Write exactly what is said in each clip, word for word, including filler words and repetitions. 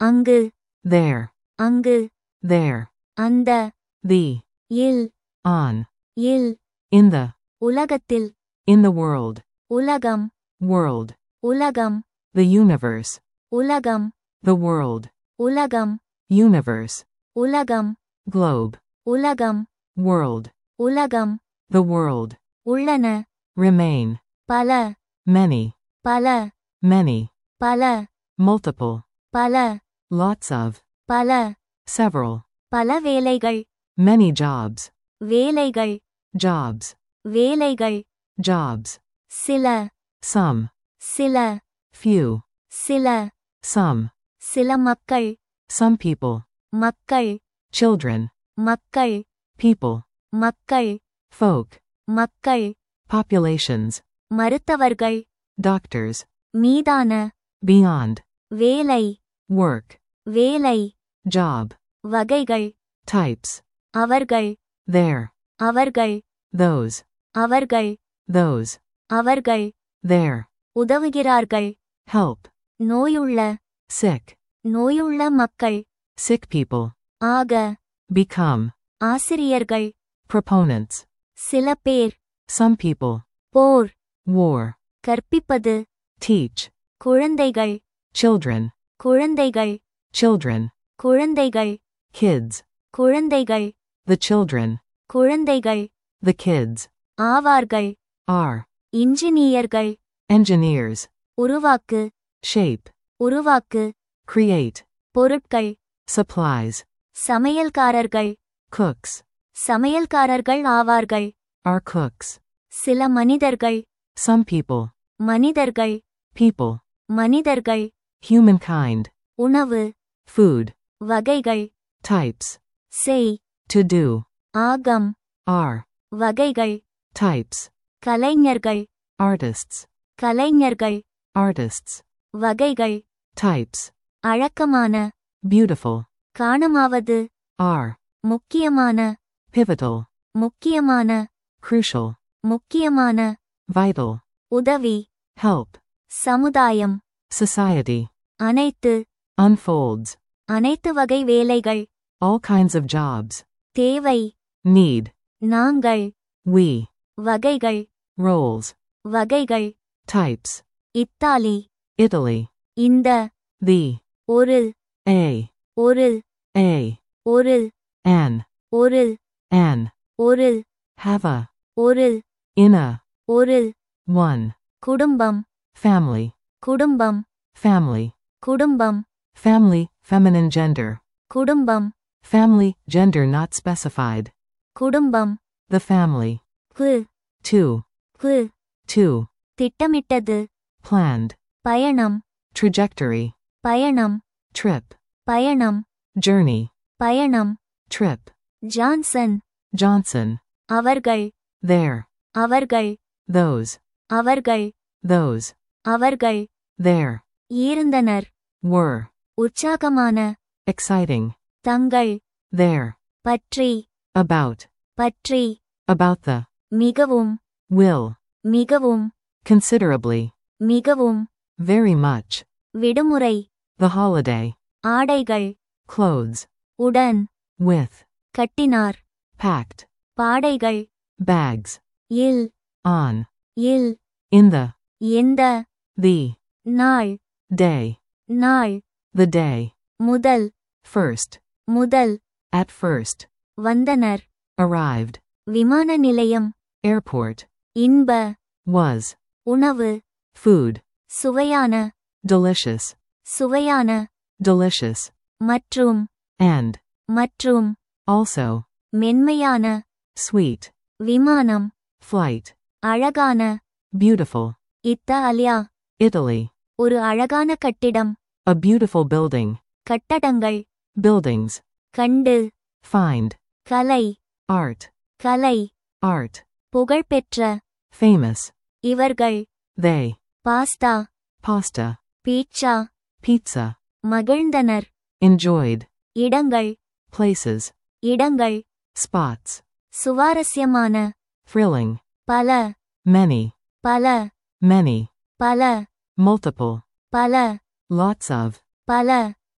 அங்கு there, அங்கு there, அந்த the, இல் on, இல் in the, உலகத்தில் in the world, உலகம் world, உலகம் the universe, உலகம் the world, உலகம் universe, உலகம் globe, உலகம் world, உலகம் the world, உள்ளன remain, பல many, பல many, பல multiple, பல lots of, பல several, பல வேலைகள் many jobs, வேலைகள் jobs, வேலைகள் jobs, சில some, சில few, சில some, சில மக்கள் some people, மக்கள் children, மக்கள் people, மக்கள் folk, மக்கள் populations, மருத்துவர்கள் doctors, மீதான beyond, வேலை work, வேலை job, வகைகள் types, அவர்கள் there, அவர்கள் those, அவர்கள் those, அவர்கள் there, உதவுகிறார்கள் help, நோயுள்ள sick, நோயுள்ள மக்கள் sick people, ஆக become, ஆசிரியர்கள் proponents, சில பேர் some people, போர் war, கற்பிப்பது teach, குழந்தைகள் children, குழந்தைகள் children, குழந்தைகள் kids, குழந்தைகள் the children, குழந்தைகள் the kids, ஆவார்கள் are, இன்ஜினியர்கள் engineers, உருவாக்கு shape, உருவாக்கு create, பொருட்கள் supplies, சமையல்காரர்கள் cooks, சமையல்காரர்கள் ஆவார்கள் are cooks, சில மனிதர்கள் some people, மனிதர்கள் people, மனிதர்கள் humankind, உணவு food, வகைகள் types, செய் to do, ஆகம் are, வகைகள் types, கலைஞர்கள் artists, கலைஞர்கள் artists, வகைகள் types, அழக்கமான beautiful, காணமாவது are, முக்கியமான pivotal, முக்கியமான crucial, முக்கியமான vital, உதவி help, சமுதாயம் society, அனைத்து unfolds, அனைத்து வகை வேலைகள் all kinds of jobs, தேவை need, நாங்கள் we, வகைகள் roles, வகைகள் types, இத்தாலி Italy, இந்த the, ஒரு a, ஒரு a, ஒரு an, ஒரு an, ஒரு have a, ஒரு in a, ஒரு one, குடும்பம் family, குடும்பம் family, குடும்பம் family, feminine gender, குடும்பம் family, gender not specified, குடும்பம் the family, கு two, கு two, திட்டமிட்டது planned, பயணம் trajectory, பயணம் trip, பயணம் journey, பயணம் trip, ஜான்சன் Johnson, அவர்கள் there, அவர்கள் those, அவர்கள் those, அவர்கள் there, இருந்தனர் were, உற்சாகமான exciting, தங்கள் there, பற்றி about, பற்றி about the, மிகவும் will, மிகவும் considerably, மிகவும் very much, விடுமுறை the holiday, ஆடைகள் clothes, உடன் with, கட்டினார் packed, பாடைகள் bags, இல் on, இல் in the, எந்த the, நாள் day, நாள் the day, முதல் first, முதல் at first, வந்தனர் arrived, விமான நிலையம் airport, இன்ப was, உணவு food, சுவையான delicious, சுவையான delicious, மற்றும் and, மற்றும் also, மென்மையான sweet, விமானம் flight, அழகான beautiful, இத்தாலியா Italy, ஒரு அழகான கட்டிடம் a beautiful building, கட்டடங்கள் buildings, கண்டு find, கலை art, கலை art, புகழ்பெற்ற famous, இவர்கள் they, pasta pasta, pizza pizza, மகிழ்ந்தனர் enjoyed, இடங்கள் places, இடங்கள் spots, சுவாரஸ்யமான thrilling, பல many, பல many, பல multiple, பல lots of, பல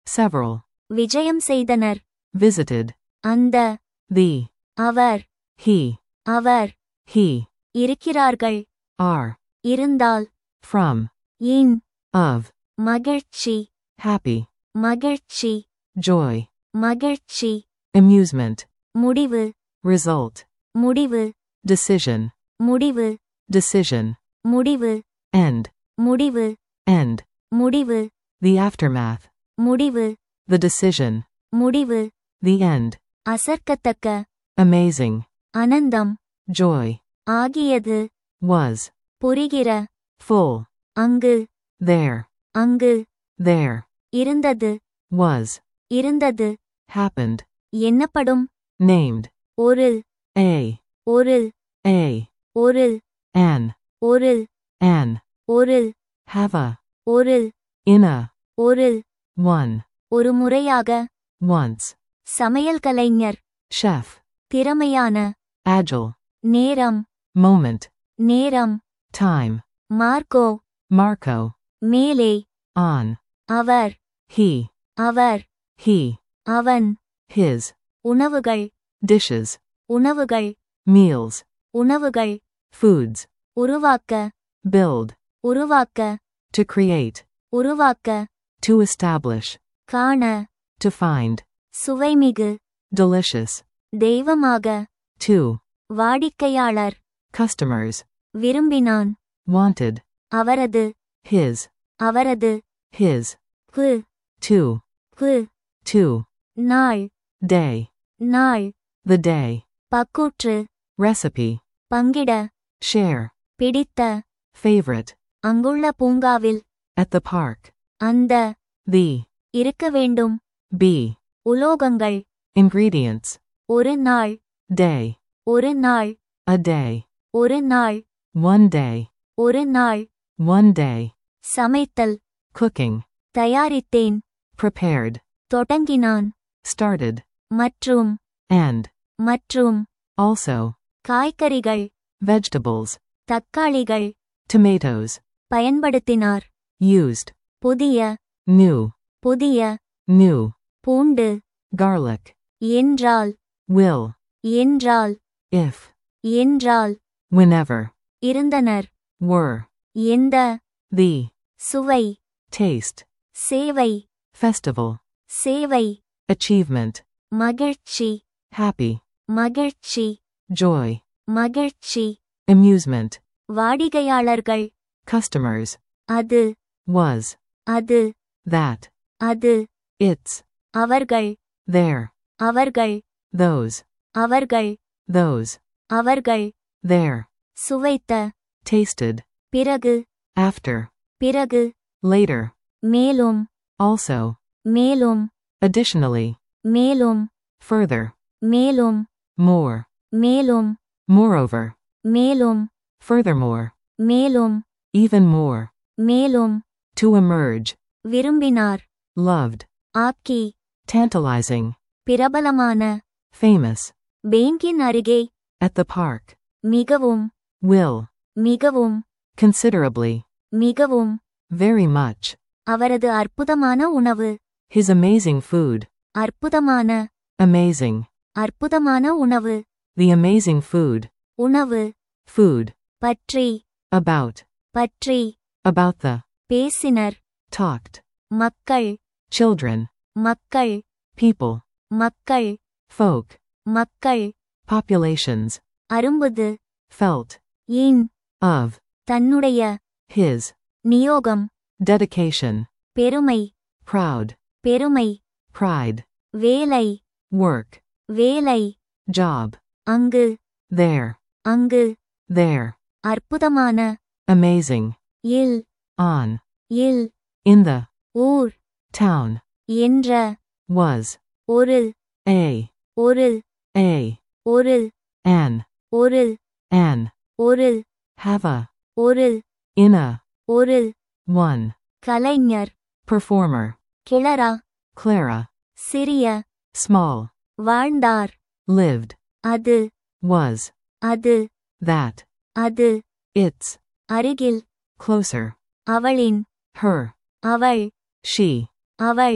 several, விஜயம் செய்தனர். visited, அந்த, the, அவர், he, அவர், he, இருக்கிறார்கள். are, இருந்தால், from, இன், of, மகிழ்ச்சி, happy, மகிழ்ச்சி, joy, மகிழ்ச்சி, amusement, முடிவு, result, முடிவு, decision, முடிவு, decision, முடிவு, end, முடிவு, end, முடிவு, the aftermath, முடிவு, the decision, முடிவு, the end, அசர்க்கத்தக்க, amazing, அனந்தம், joy, ஆகியது, was, புரிகிற, full, அங்கு, there, அங்கு, there, இருந்தது, was, இருந்தது, happened, எண்ணப்படும், named, ஒரு, a, ஒரு, a, ஒரு, an, ஒரு, an, ஒரு, have a, ஒரு, in a, ஒரு, one, ஒரு முறையாக, once, சமையல் கலைஞர், chef, திறமையான, agile, நேரம், moment, நேரம், time, மார்க்கோ, Marco, மேலே, on, அவர், he, அவர், he, அவன், his, உணவுகள், dishes, உணவுகள், meals, உணவுகள், foods, உருவாக்க, build, உருவாக்க, to create, உருவாக்க, to establish, காண, to find, சுவைமிகு, delicious, தெய்வமாக, to, வாடிக்கையாளர், customers, விரும்பினான், wanted, அவரது, his, அவரது, his, கு, to, கு, to, நாள், day, நாள், the day, பக்கூற்று, recipe, பங்கிட, share, பிடித்த, favorite, அங்குள்ள பூங்காவில், at the park, அந்த, the, இருக்க வேண்டும், be, உலோகங்கள், ingredients, ஒரு நாள், day, ஒரு நாள், a day, ஒரு நாள், one day, ஒரு நாள், one day, சமைத்தல், cooking, தயாரித்தேன், prepared, தொடங்கினான், started, மற்றும், and, மற்றும், also, காய்கறிகள், vegetables, தக்காளிகள், tomatoes, பயன்படுத்தினார், used, புதிய, new, புதிய, new, பூண்டு, garlic, என்றால், will, என்றால், if, என்றால், whenever, இருந்தனர், were, எந்த, the, சுவை, taste, சேவை, festival, சேவை, achievement, மகிழ்ச்சி, happy, மகிழ்ச்சி, joy, மகிழ்ச்சி, amusement, வாடிக்கையாளர்கள், customers, அது, was, அது, that, அது, its, அவர்கள், there, அவர்கள், those, அவர்கள், those, அவர்கள், there, சுவைத்த, tasted, பிறகு, after, பிறகு, later, மேலும், also, மேலும், additionally, மேலும், further, மேலும், more, மேலும், moreover, மேலும், furthermore, மேலும், even more, மேலும், to emerge, விரும்பினார், loved, ஆக்கி, tantalizing, பிரபலமான, famous, பேங்கின் அருகே, at the park, மிகவும், will, மிகவும், considerably, மிகவும், very much, அவரது அற்புதமான உணவு, his amazing food, அற்புதமான, amazing, அற்புதமான உணவு, the amazing food, உணவு, food, பற்றி, about, பற்றி, about the, பேசினர், talked, மக்கள், children, மக்கள், people, மக்கள், folk, மக்கள், populations, அரும்புது, felt, இன், of, தன்னுடைய, his, நியோகம், dedication, பெருமை, proud, பெருமை, pride, வேலை, work, வேலை, job, அங்கு, there, அங்கு, there, அற்புதமான, amazing, இல், on, இல், in the, ஊர், town, என்ற, was, ஒரு, a, ஒரு, a, ஒரு, an, ஒரு, an, ஒரு, have a, ஒரு, in a, ஒரு, one, கலைஞர், performer, கிளரா, Clara, சிறிய, small, வாழ்ந்தார், lived, அது, was, அது, that, அது, its, அருகில், closer, அவளின், her, அவள், she, அவள்,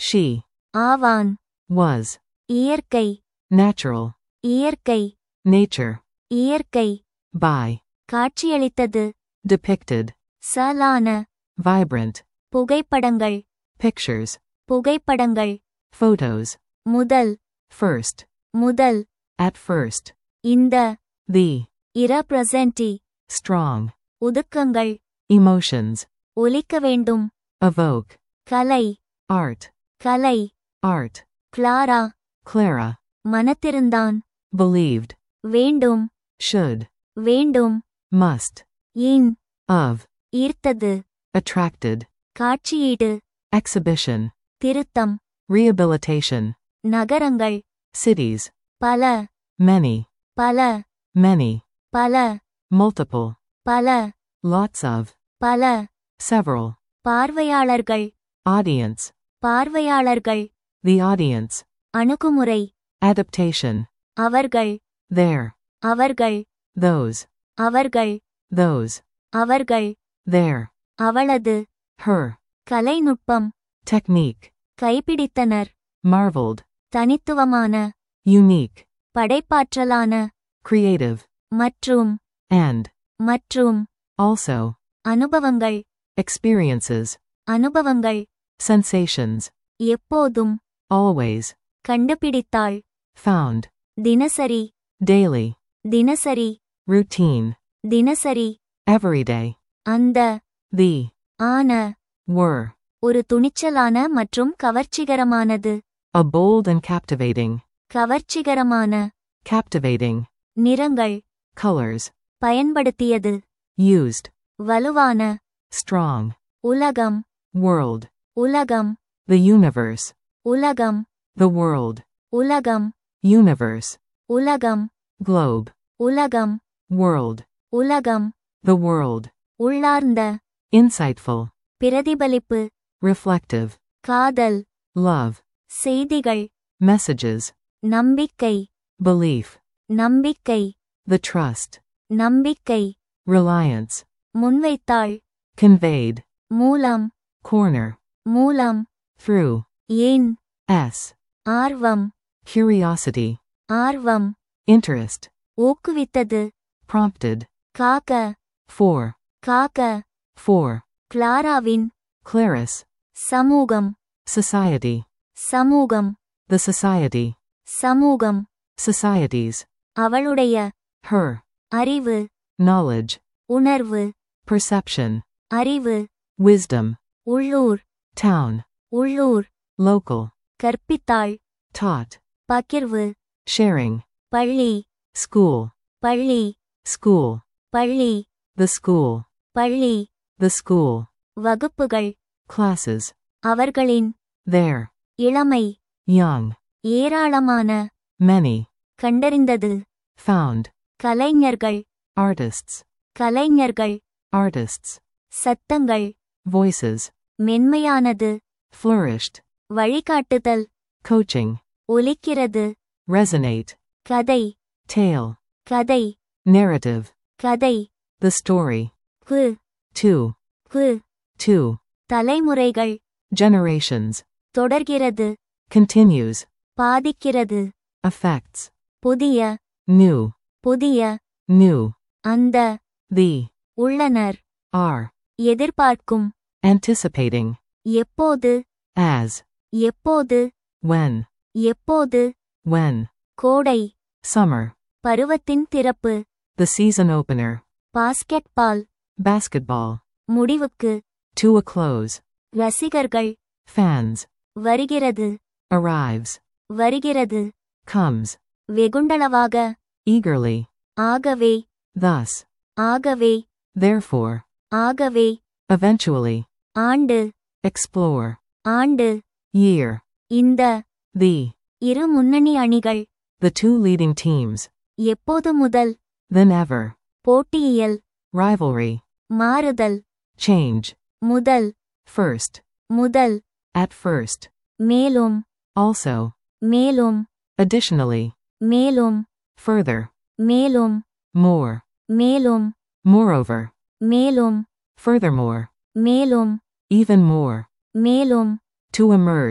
She. ஆவான். Was. இயற்கை. Natural. இயற்கை. Nature. இயற்கை. By. காட்சியளித்தது. Depicted. சலான. Vibrant. புகைப்படங்கள். Pictures. புகைப்படங்கள். Photos. முதல். First. முதல். At first. இந்த. The. இரப்ரசன்டி. Strong. உதுக்கங்கள். Emotions. ஒலிக்க வேண்டும். Evoke. கலை. Art. கலை. Art. கிளாரா. Clara. மனத்திருந்தான். Believed. வேண்டும். Should. வேண்டும். Must. இன். Of. ஈர்த்தது. Attracted. காட்சியீடு. Exhibition. திருத்தம். Rehabilitation. நகரங்கள். Cities. பல. Many. பல. Many. பல. Multiple. பல. Lots of. பல. Several. பார்வையாளர்கள். Audience. பார்வையாளர்கள். The audience. அணுகுமுறை. Adaptation. அவர்கள். There. அவர்கள். Those. அவர்கள். Those. அவர்கள். There. அவளது. Her. கலைநுட்பம். Technique. கைப்பிடித்தனர். Marveled. தனித்துவமான. Unique. படைப்பாற்றலான. Creative. மற்றும். And. மற்றும். Also. அனுபவங்கள். Experiences. அனுபவங்கள். Sensations. எப்போதும். Always. கண்டுபிடித்தாள். Found. தினசரி. Daily. தினசரி. Routine. தினசரி. Everyday. அந்த. The. ஆன. Were. ஒரு துணிச்சலான மற்றும் கவர்ச்சிகரமானது. A bold and captivating. கவர்ச்சிகரமான. Captivating. நிறங்கள். Colors. பயன்படுத்தியது. Used. வலுவான. Strong. உலகம். World. உலகம். The universe. உலகம். The world. உலகம். Universe. உலகம். Globe. உலகம். World. உலகம். The world. உள்ளார்ந்த. Insightful. பிரதிபலிப்பு. Reflective. காதல். Love. செய்திகள். Messages. நம்பிக்கை. Belief. நம்பிக்கை. The trust. நம்பிக்கை. Reliance. முன்வைத்தாள். Conveyed. மூலம். Corner. மூலம். Through. ஏன். S. ஆர்வம். Curiosity. ஆர்வம். Interest. ஊக்குவித்தது. Prompted. காக்க. For. காக்க. For. கிளாராவின். Clarice. சமூகம். Society. சமூகம். The society. சமூகம். Societies. அவளுடைய. Her. அறிவு. Knowledge. உணர்வு. Perception. அறிவு. Wisdom. உள்ளூர். Town. உள்ளூர். Local. கற்பித்தாள். Taught. பகிர்வு. Sharing. பள்ளி. School. பள்ளி. School. பள்ளி. The school. பள்ளி. The school. வகுப்புகள். Classes. அவர்களின். There. இளமை. Young. ஏராளமான. Many. கண்டறிந்தது. Found. கலைஞர்கள். Artists. கலைஞர்கள். Artists. சத்தங்கள். Voices. மென்மையானது. Flourished. வழிகாட்டுதல். Coaching. ஒலிக்கிறது. Resonate. கதை. Tale. கதை. Narrative. கதை. The story. கு. Two. கு. Two. தலைமுறைகள். Generations. தொடர்கிறது. Continues. பாதிக்கிறது. Affects. புதிய. New. புதிய. New. அந்த. The. உள்ளனர். Are. எதிர்பார்க்கும். Anticipating. எப்போது. As. எப்போது. When. எப்போது. When. கோடை. Summer. பருவத்தின் திறப்பு. The season opener. Basketball. Basketball. முடிவுக்கு. To a close. ரசிகர்கள். Fans. வருகிறது. Arrives. வருகிறது. Comes. வெகுண்டளவாக. Eagerly. ஆகவே. Thus. ஆகவே. Therefore. ஆகவே. Eventually. ஆண்டு. Explore. ஆண்டு. Year. இந்த. The. இரு முன்னணி அணிகள். The two leading teams. எப்போது முதல். Than ever. போட்டியியல். Rivalry. மாறுதல். Change. முதல். First. முதல். At first. மேலும். Also. மேலும். Additionally. மேலும். Further. மேலும். More. மேலும். Moreover. மேலும். Furthermore. மேலும். Even more. மேலும். To emerge.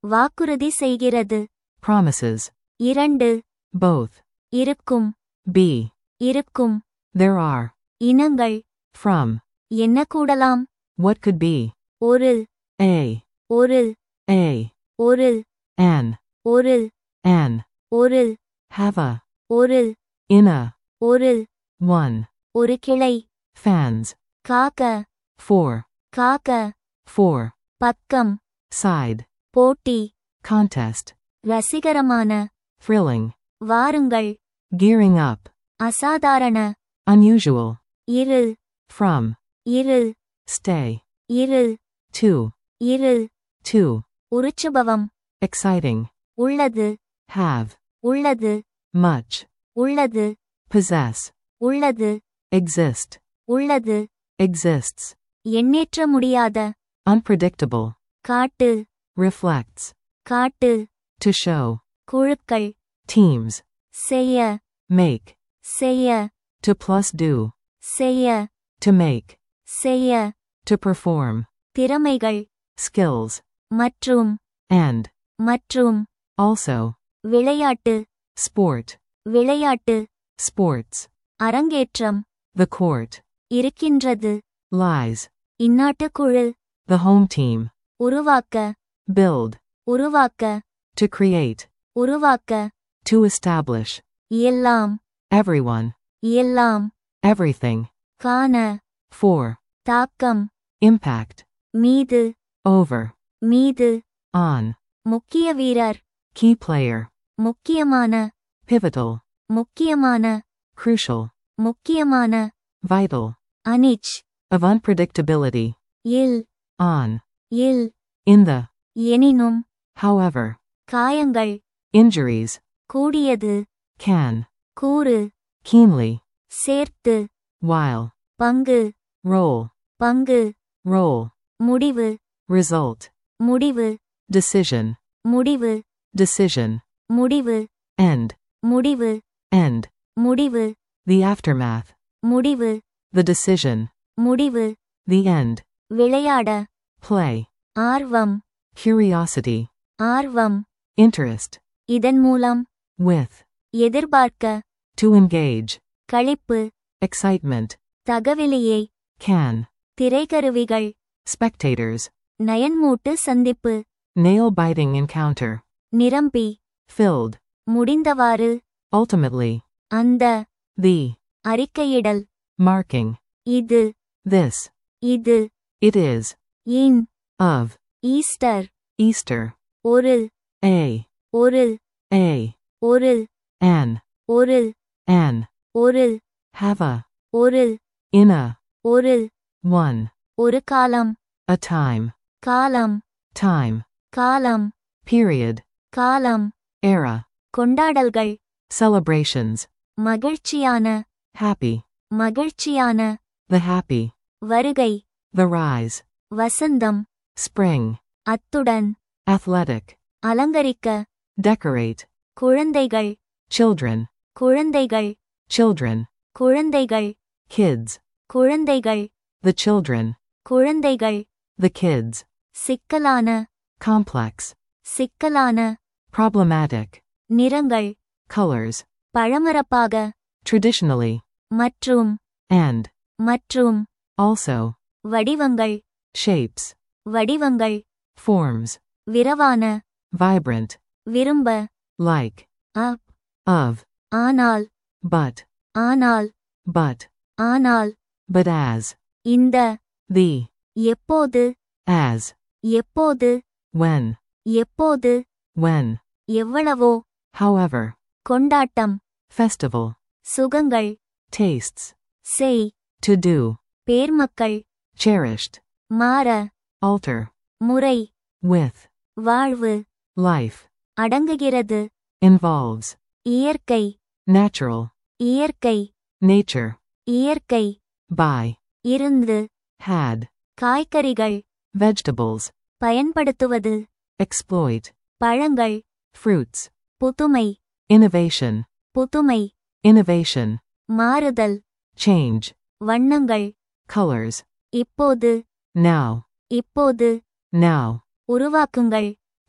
வாக்குறுதி செய்கிறது. promises, இரண்டு. both, இருக்கும். be, இருக்கும். there are, இனங்கள். from, என்ன கூடலாம்? what could be, ஒரு. a, ஒரு. a, ஒரு. an, ஒரு. an, ஒரு. have a, ஒரு. in a, ஒரு. one, ஒரு கிளை. fans, காக்க. for, காக்க. for, பக்கம். side, போட்டி. contest, ரசிகரமான. thrilling, வாருங்கள். gearing up, அசாதாரண. unusual, இரு. from, இரு. stay, இரு. to, இரு. to, உருச்சுபவம். exciting, உள்ளது. have, உள்ளது. much, உள்ளது. possess, உள்ளது. exist, உள்ளது. exists, எண்ணேற்ற முடியாத. unpredictable, காட்டு. reflects, காட்டு. to show, குழுக்கள். teams, செய்ய. make, செய்ய. to plus do, செய்ய. to make, செய்ய. to perform, திறமைகள். skills, மற்றும். and, மற்றும். also, விளையாட்டு. sport, விளையாட்டு. sports, அரங்கேற்றம். the court, இருக்கின்றது. lies, இந்நாட்டு குழு. the home team, உருவாக்க. build, உருவாக்க. to create, உருவாக்க. to establish, எல்லாம். everyone, எல்லாம். everything, காண. for, தாக்கம். impact, மீது. over, மீது. on, முக்கிய வீரர். key player, முக்கியமான. pivotal, முக்கியமான. crucial, முக்கியமான. vital, அனிச். of unpredictability, will. on, இல். in the, எனினும். however, காயங்கள். injuries, கூடியது. can, கூறு. keenly, சேர்த்து. while, பங்கு. role, பங்கு. role, முடிவு. result, முடிவு. decision, முடிவு. decision, முடிவு. end, முடிவு. end, முடிவு. the aftermath, முடிவு. the decision, முடிவு. the end, விளையாட. play, ஆர்வம். curiosity, ஆர்வம். interest, இதன் மூலம். with, எதிர்பார்க்க. to engage, களிப்பு. excitement, தகவலியை. can, திரைக்கருவிகள். spectators, நயன்மூட்டு சந்திப்பு. nail-biting encounter, நிரம்பி. filled, முடிந்தவாறு. ultimately, அந்த. the, அறிக்கையிடல். marking, இது. this, இது. it is, இன். of, Easter. Easter, ஒரு. a, ஒரு. a, ஒரு. an, ஒரு. an, ஒரு. have a, ஒரு. in a, ஒரு. one, ஒரு காலம். a time, காலம். time, காலம். period, காலம். era, கொண்டாடல்கள். celebrations, மகிழ்ச்சியான. happy, மகிழ்ச்சியான. the happy, வருகை. the rise, வசந்தம். spring, அத்துடன். athletic, அலங்கரிக்க. decorate, குழந்தைகள். children, குழந்தைகள். children, குழந்தைகள். kids, குழந்தைகள். the children, குழந்தைகள். the kids, சிக்கலான. complex, சிக்கலான. problematic, நிறங்கள். colors, பழமரப்பாக. traditionally, மற்றும். and, மற்றும். also, வடிவங்கள். shapes, வடிவங்கள். forms, விரவான. vibrant, விரும்ப. like, அப். of, ஆனால். but, ஆனால். but, ஆனால். but as, இந்த. the, எப்போது. as, எப்போது. when, எப்போது. when, எவ்வளவோ. however, கொண்டாட்டம். festival, சுகங்கள். tastes, செய். to do, பேர்மக்கள். cherished, மாற. alter, முறை. with, வாழ்வு. life, அடங்குகிறது. involves, இயற்கை. natural, இயற்கை. nature, இயற்கை. by, இருந்து. had, காய்கறிகள். vegetables, பயன்படுத்துவது. exploit, பழங்கள். fruits, புதுமை. innovation, புதுமை. innovation, மாறுதல். change, வண்ணங்கள். colors, இப்போது. now, இப்போது. now, உருவாக்குங்கள்.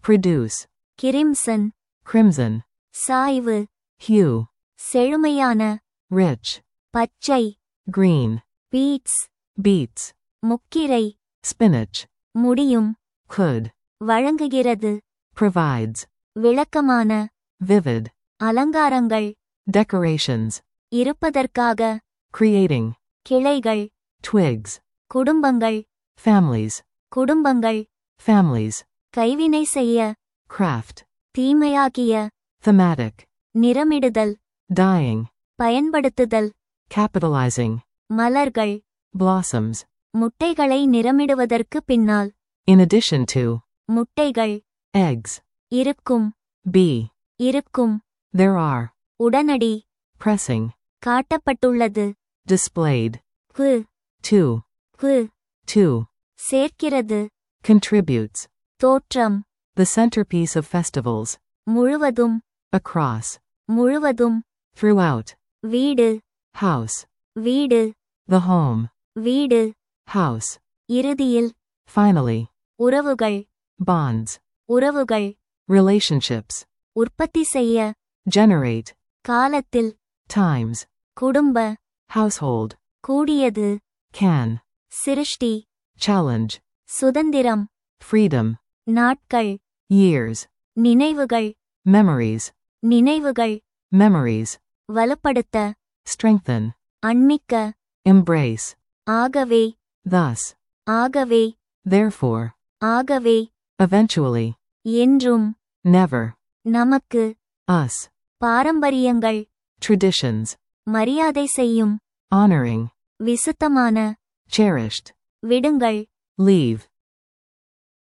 Produce. Crimson Crimson. சாய்வு Hue. செழுமையான Rich. பச்சை Green. Beets Beets. முக்கிரை Spinach. முடியும் Could. வழங்குகிறது Provides. விளக்கமான Vivid. அலங்காரங்கள் Decorations. இருப்பதற்காக Creating. கிளைகள் Twigs. குடும்பங்கள் Families. குடும்பங்கள் Families. கைவினை செய்ய Craft. தீமையாகிய Thematic. நிறமிடுதல் Dyeing. பயன்படுத்துதல் Capitalizing. மலர்கள் Blossoms. முட்டைகளை நிறமிடுவதற்கு பின்னால் In addition to. முட்டைகள் Eggs. இருக்கும் Be. இருக்கும் There are. உடனடி Pressing. காட்டப்பட்டுள்ளது Displayed. கு To. கு To. சேர்க்கிறது Contributes. தோற்றம் The centerpiece of festivals. முழுவதும் Across. முழுவதும் Throughout. வீடு House. வீடு The home. வீடு House. இறுதியில் Finally. உறவுகள் Bonds. உறவுகள் Relationships. உற்பத்தி செய்ய Generate. காலத்தில் Times. குடும்ப Household. கூடியது Can. சிருஷ்டி Challenge. சுதந்திரம் Freedom. நாட்கள் Years. நினைவுகள் Memories. நினைவுகள் Memories. வலுப்படுத்த Strengthen. அண்மிக்க Embrace. ஆகவே Thus. ஆகவே Therefore. ஆகவே Eventually. என்றும் Never. நமக்கு Us. பாரம்பரியங்கள் Traditions. மரியாதை செய்யும் Honoring. விசுத்தமான Cherished. விடுங்கள் Leave.